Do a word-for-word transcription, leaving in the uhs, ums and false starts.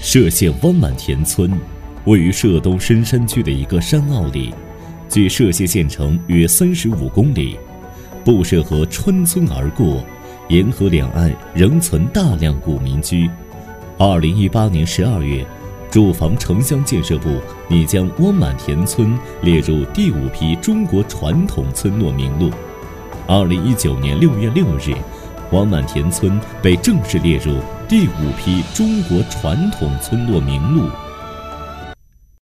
歙县汪满田村位于歙东深山区的一个山坳里，距歙县县城约三十五公里。布社河穿村而过，沿河两岸仍存大量古民居。二零一八年十二月，住房城乡建设部拟将汪满田村列入第五批中国传统村落名录。二零一九年六月六日，汪满田村被正式列入第五批中国传统村落名录。